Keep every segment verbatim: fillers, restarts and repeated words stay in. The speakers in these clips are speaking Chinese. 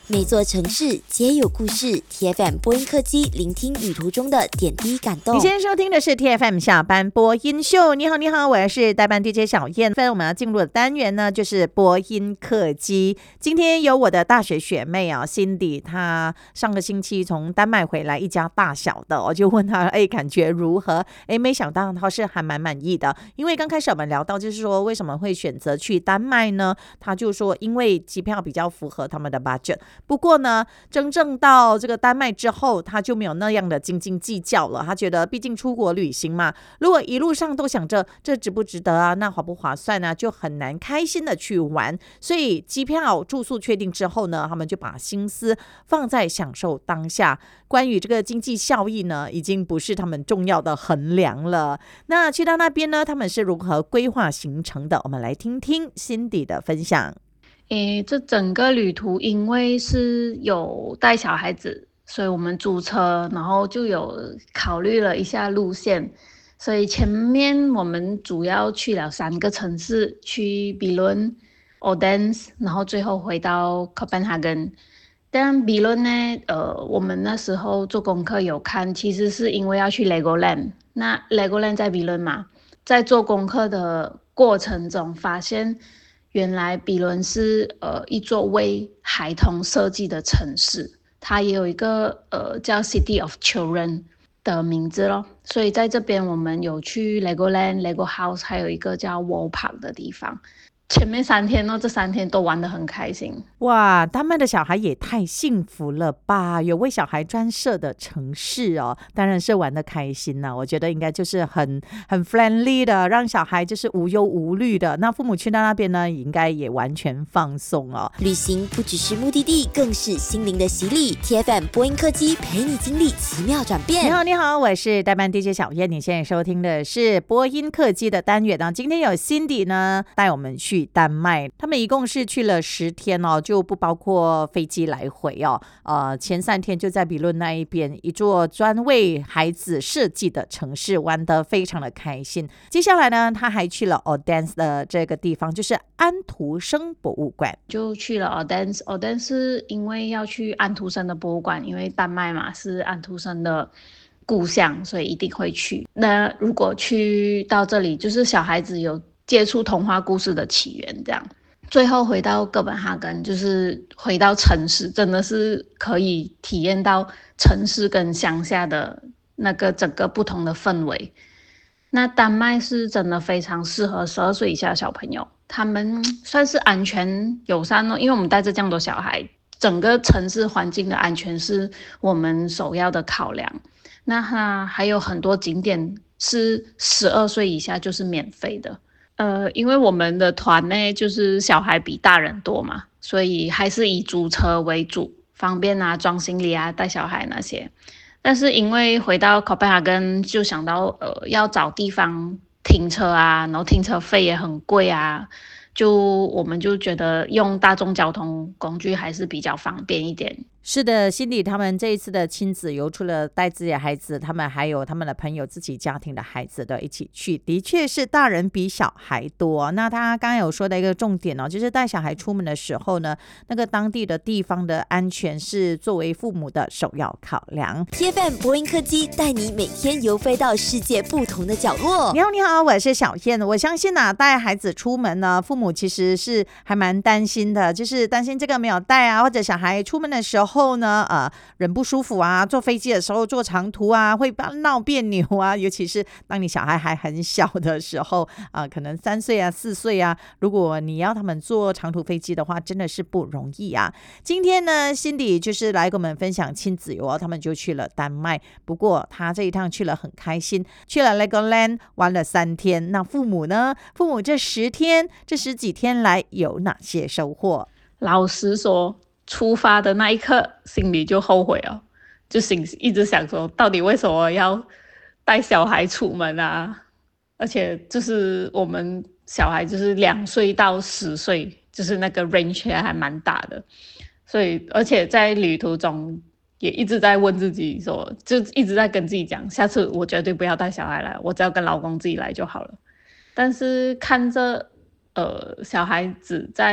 每座城市皆有故事 ，T F M 播音客机聆听旅途中的点滴感动。 你现在收听的是 T F M 下班播音秀。你好，你好，我是代班 D J 小燕。我们要进入的单元呢，就是播音客机。今天有我的大学学妹啊 ，Cindy， 她上个星期从丹麦回来，一家大小的，我就问她，哎，感觉如何？哎，没想到她是还蛮满意的，因为刚开始我们聊到，就是说为什么会选择去丹麦呢？她就说，因为机票比较符合他们的 budget。不过呢，真正到这个丹麦之后，他就没有那样的斤斤计较了。他觉得，毕竟出国旅行嘛，如果一路上都想着这值不值得啊，那划不划算啊，就很难开心的去玩。所以机票、住宿确定之后呢，他们就把心思放在享受当下。关于这个经济效益呢，已经不是他们重要的衡量了。那去到那边呢，他们是如何规划行程的？我们来听听 Cindy 的分享。 诶，这整个旅途因为是有带小孩子，所以我们租车，然后就有考虑了一下路线，所以前面我们主要去了三个城市，去比伦、Odense，然后最后回到 Copenhagen。但比伦呢，呃，我们那时候做功课有看，其实是因为要去 Legoland， 那 Legoland 在比伦嘛，在做功课的过程中发现。原来比伦是呃一座为孩童设计的城市，它也有一个呃叫 City of Children 的名字咯。所以在这边我们有去 Legoland、Lego House， 还有一个叫 Wall Park 的地方。前面三天呢，这三天都玩得很开心。 哇，丹麦的小孩也太幸福了吧！有为小孩专设的城市哦，当然是玩得开心啦。我觉得应该就是很很 friendly 的，让小孩就是无忧无虑的。那父母去到那边呢，应该也完全放松哦。 旅行不只是目的地，更是心灵的洗礼。T F M 播音客机陪你经历奇妙转变。 你好，你好，我是代班 D J 小燕。你现在收听的是播音客机的单元啊。今天有 Cindy 呢带我们去丹麦，他们一共是去了十天哦，就不包括飞机来回哦。呃，前三天就在比伦那一边，一座专为孩子设计的城市，玩得非常的开心。接下来呢，他还去了 Odense 的这个地方，就是安徒生博物馆， 就去了 Odense。Odense 是因为要去安徒生的博物馆，因为丹麦嘛是安徒生的故乡，所以一定会去。那如果去到这里，就是小孩子有接触童话故事的起源这样。最后回到哥本哈根，就是回到城市，真的是可以体验到城市跟乡下的那个整个不同的氛围。那丹麦是真的非常适合十二岁以下的小朋友，他们算是安全友善哦，因为我们带着这样多小孩，整个城市环境的安全是我们首要的考量。那它还有很多景点是十二岁以下就是免费的。呃，因为我们的团呢，就是小孩比大人多嘛，所以还是以租车为主，方便啊，装行李啊，带小孩那些。但是因为回到 Copenhagen 就想到，呃，要找地方停车啊，然后停车费也很贵啊，就我们就觉得用大众交通工具还是比较方便一点。 是的，心里他们这一次的亲子游，除了带自己的孩子，他们还有他们的朋友、自己家庭的孩子都一起去，的确是大人比小孩多。那他刚刚有说的一个重点哦，就是带小孩出门的时候呢，那个当地的地方的安全是作为父母的首要考量。 T F M 播音客机带你每天游飞到世界不同的角落。 你好，你好，我是小燕。我相信啊，带孩子出门呢，父母其实是还蛮担心的，就是担心这个没有带啊，或者小孩出门的时候后呢，呃，人不舒服啊，坐飞机的时候坐长途啊，会闹别扭啊，尤其是当你小孩还很小的时候啊、呃，可能三岁啊、四岁啊，如果你要他们坐长途飞机的话，真的是不容易啊。今天呢，Cindy就是来跟我们分享亲子游，他们就去了丹麦，不过他这一趟去了很开心，去了 Legoland 玩了三天。那父母呢？父母这十天、这十几天来有哪些收获？ 老实说。出发的那一刻心里就后悔了，就心一直想说到底为什么要带小孩出门啊，而且就是我们小孩就是两岁到十岁，就是那个 range 还蛮大的，所以而且在旅途中也一直在问自己说，就一直在跟自己讲，下次我绝对不要带小孩来，我只要跟老公自己来就好了。但是看着呃小孩子在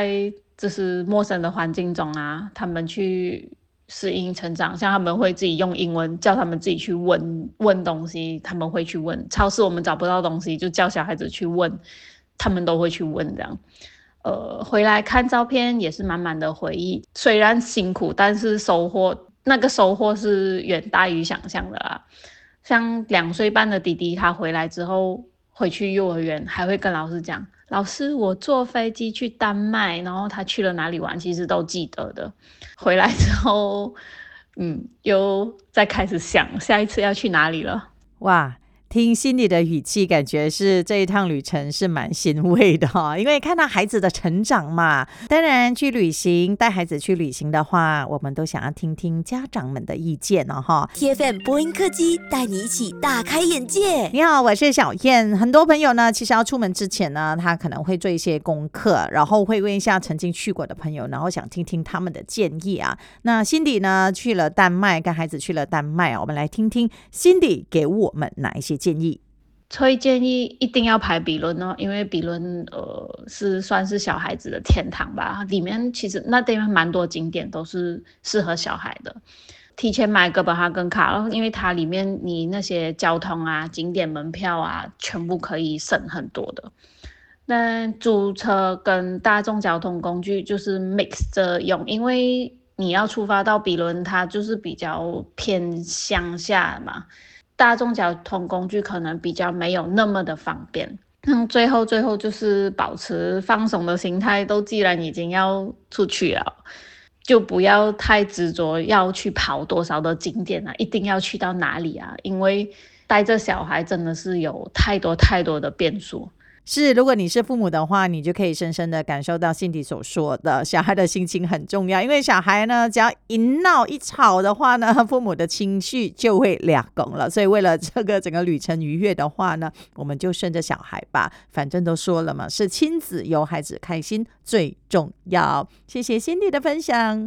就是陌生的环境中啊，他们去适应成长，像他们会自己用英文叫他们自己去问问东西，他们会去问。超市我们找不到东西，就叫小孩子去问，他们都会去问这样。呃，回来看照片也是满满的回忆，虽然辛苦，但是收获那个收获是远大于想象的啦。像两岁半的弟弟，他回来之后回去幼儿园，还会跟老师讲，老师我坐飞机去丹麦，然后他去了哪里玩，其实都记得的。回来之后嗯，又再开始想下一次要去哪里了。 哇，听心里的语气，感觉是这一趟旅程是蛮欣慰的哈、哦，因为看到孩子的成长嘛。当然，去旅行带孩子去旅行的话，我们都想要听听家长们的意见哦哈。 T F M 播音客机带你一起大开眼界。 你好，我是小燕。很多朋友呢，其实要出门之前呢，他可能会做一些功课，然后会问一下曾经去过的朋友，然后想听听他们的建议啊。那 Cindy 呢去了丹麦，跟孩子去了丹麦，我们来听听 Cindy 给我们哪一些建议。 会建议一定要排比伦哦，因为比伦呃是算是小孩子的天堂吧，里面其实那地方蛮多景点都是适合小孩的。提前买哥本哈根卡，然后因为它里面你那些交通啊、景点门票啊，全部可以省很多的。那租车跟大众交通工具就是 mix 着用，因为你要出发到比伦，它就是比较偏乡下嘛。大众交通工具可能比较没有那么的方便。嗯，最后最后就是保持放松的心态，都既然已经要出去了，就不要太执着要去跑多少的景点啊，一定要去到哪里啊，因为带着小孩真的是有太多太多的变数。 是，如果你是父母的话，你就可以深深的感受到Cindy所说的，小孩的心情很重要，因为小孩呢，只要一闹一吵的话呢，父母的情绪就会俩拱了。所以为了这个整个旅程愉悦的话呢，我们就顺着小孩吧，反正都说了嘛，是亲子有孩子开心最重要。谢谢Cindy的分享。